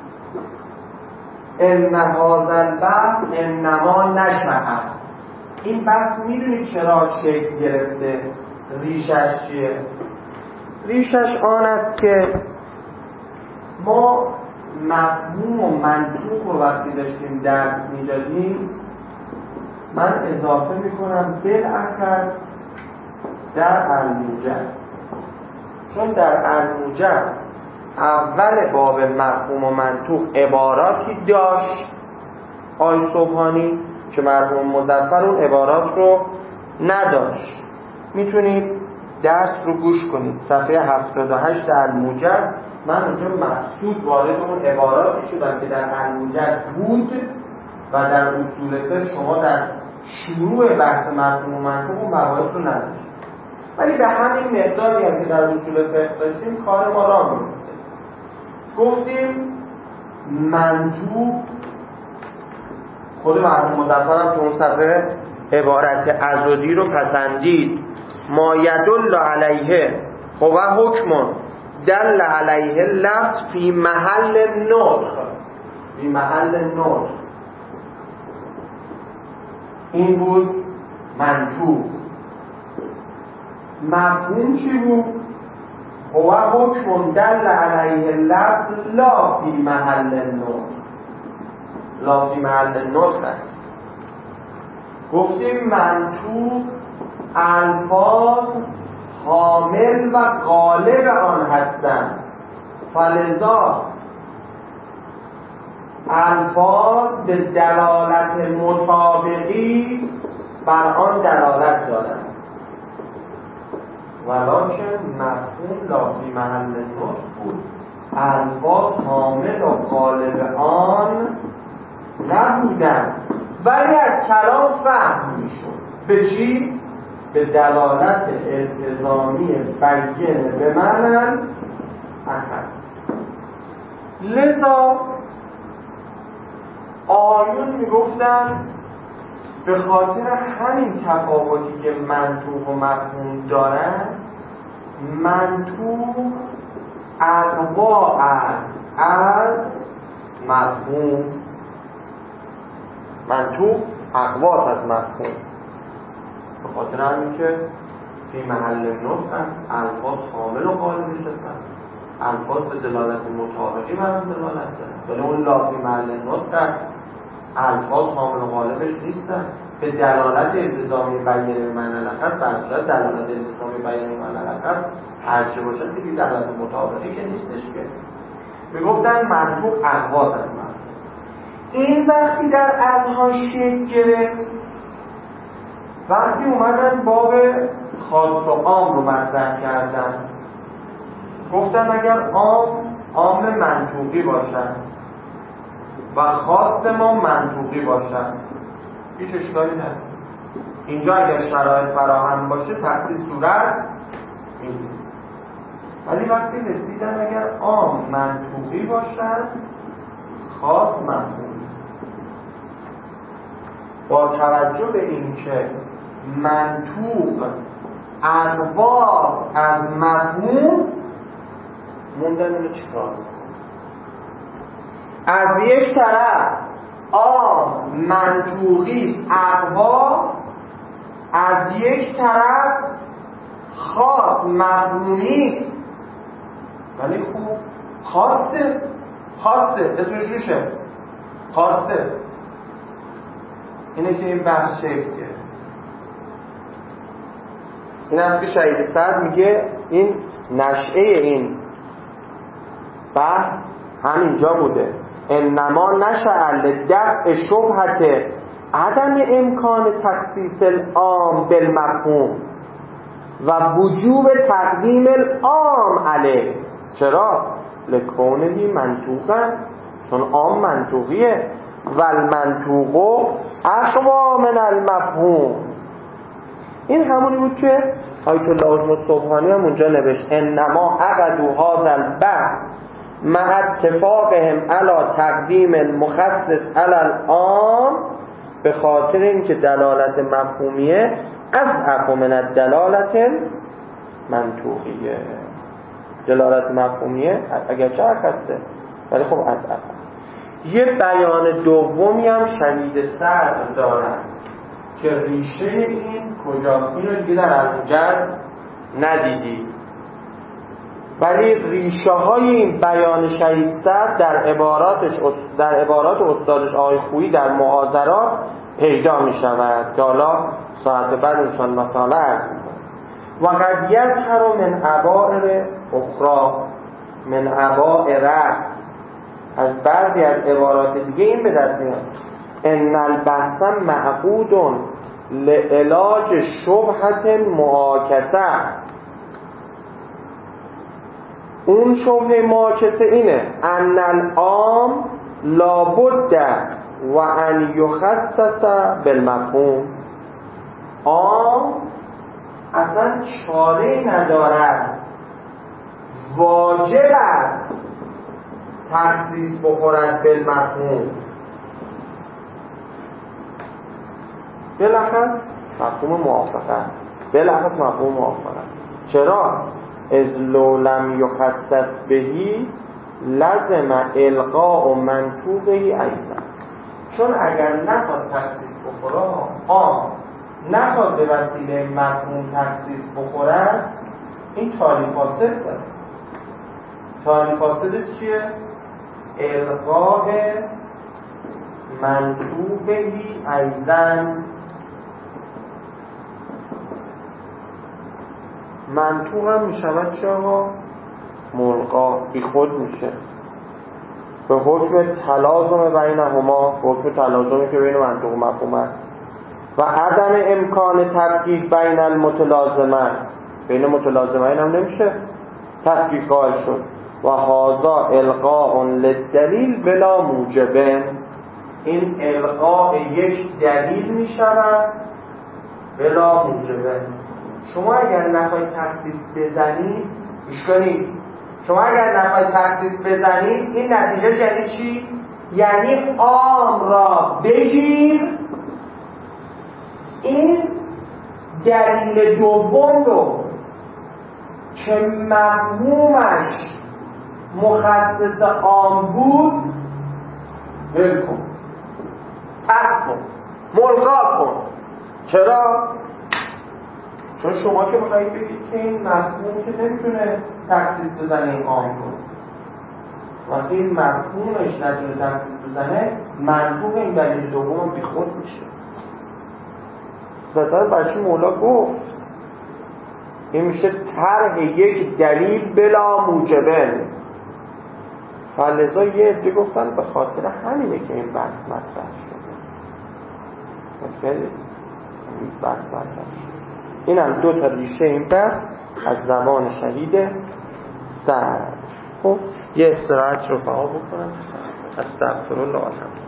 ان هذا البحث انما نشأ. این بحث میدونید چرا شکل گرفته؟ ریشش چیه؟ ریشش آن است که ما مفهوم و منطوق رو وقتی داشتیم درس میدادیم، من اضافه میکنم بالاخر در الموجب، چون در الموجب اول باب مفهوم و منطوق عباراتی داشت آی سبحانی که مرحوم مظفر اون عبارات رو نداشت. میتونید درس رو گوش کنید صفحه 78 در الموجب. من اونجا مقصود وارد اون عباراتی شدم که در الموجب بود و در اصول فقه شما در شروع بحث مفهوم و منطوق مباحث رو نداشت، ولی به همین مقداری هم که در اصول فقه داشتیم کار ما را می‌افتاد. گفتیم منطوق خود مرحوم مظفر هم تو اون صفحه عبارت عضدی رو پسندید. ما یدل علیه هو حکم دل علیه لفظ فی محل نطق. فی محل نطق این بود منطوق. مفهوم چی بود؟ هو حکم دل علیه لفظ لا فی محل نطق. لافی محل نطق است. گفتیم منطوق الفاظ حامل و غالب آن هستند، فلذا الفاظ به دلالت مطابقی بر آن دلالت دارند، ولکن مفهوم لافی محل نطق بود، الفاظ حامل و غالب آن نبودند، ولی از کلام فهم میشد. به چی؟ به دلالت التزامی بیان به معنی اخذ. لذا آیون میگفتن به خاطر همین تفاوتی که منطوق و مفهوم دارن، منطوق اقوا است از مفهوم، منطوق اقوا از مفهوم، به خاطر همین که فی محل نطق الفاظ حامل و غالبش هستن، الفاظ به دلالت مطابقی بر آن دلالت دارن، ولی اون لا فی محل نطق الفاظ حامل و غالبش نیستن، به دلالت التزامی بیان به معنی لغت، برصورت دلالت التزامی بیان به معنی لغت هرچه باشه دیگه دلالت مطابقی که نیستش که. میگفتن منطوق اقوا از مفهوم. این وقتی در اذهان شکل گرفت، وقتی اومدن باب خاص و عام رو مطرح کردن، گفتن اگر عام منطوقی باشن و خاص ما منطوقی باشن هیچ اشکالی نداره. اینجا اگر شرایط فراهم باشه تخصیص صورت میده. ولی وقتی رسیدن اگر عام منطوقی باشن خاص مفهومی، با توجه به این که منطوق اقوا از مفهوم، موندن اینو چیکار؟ از یک طرف عام منطوقی اقوا، از یک طرف خاص مفهومی. ولی خوب خاصه اسمش روشه، خاصه اینه که این بحث شکل گرفت. این است که شهید صدر میگه این نشأه این بحث همینجا بوده. انما نشأ لدفع شبهت عدم امکان تخصیص العام بالمفهوم و وجوب تقدیم العام علیه. چرا؟ لکونه منطوقا، چون عام منطوقیه، و المنطوق اقوا من المفهوم. این همونی بود که آیت الله الصبحانی هم اونجا نوشت انما عقدوا هذا البحث مع اتفاقهم علی تقدیم المخصص علی العام، به خاطر اینکه دلالت مفهومیه اضعف من الدلالت منطوقیه. دلالت مفهومیه اگرچه هسته ولی خب اضعف. یه بیان دومی هم شدید صدر دارن که ریشه این کجاست، این رو دیگه در الموجر ندیدی، ولی ریشه های این بیان شهید صدر در عبارات استادش آقای خویی در معاذرات پیدا می شود که حالا ساعت بعد انشان مطالعه عرض می کنم. و قد یظهر من عبائر اخرى من عبائر، از بعضی از عبارات دیگه این به دست میاد ان البحث معقود لعلاج شبهت معاکسه. اون شبهه معاکسه اینه ان العام لابد و ان یخصص بالمفهوم. عام اصلا چاره ندارد، واجب است تخصیص بخورد بالمفهوم. بلخص مفهوم موافقه، بلخص مفهوم موافقه. چرا؟ از لو لم یخصص بهی لازم القاء منطوقه ایضا. چون اگر نخواد تخصیص بخوره، نخواد به وسیله مفهوم تخصیص بخوره، این تاریخ فاسد داره. تاریخ فاسدش چیه؟ القاء منطوقهی ایضن. منطوق هم میشود چه آقا؟ ملغا، بی خود میشه به حکم تلازم بینهما، حکم تلازمی که بین منطوق و مفهوم است. و عدم امکان تفکیک بین المتلازمین، بین متلازمین هم نمیشه تفکیک قائل شد. و هذا القاء للدلیل بلا موجب، این القاء یک دلیل میشود بلا موجب. شما اگر نخواهید تخصیص بزنید اشکالید، شما اگر نخواهید تخصیص بزنید این نتیجهش یعنی چی؟ یعنی عام را بگیر، این دلیل دوم رو که مفهومش مخصص عام بود ول کن، ترک کن، ملغا کن. چرا؟ چون شما که میخواهید بگید که این مفهوم که نمیتونه تخصیص بزنه این عام رو، وقتی این مفهومش نتونه تخصیص بزنه منطوق این دلیل دوم هم بی خود میشه. ذاتاً برچی مولا گفت این میشه طرح یک دلیل بلا موجبه. فلذا یه عده گفتن به خاطر همینه که این بحث مطرح شده. این بحث مطرح شده. این هم دو تا ریشه این بحث از زبان شهید سعد. خب یه استراحت رفعا بکنم. استغفرالله.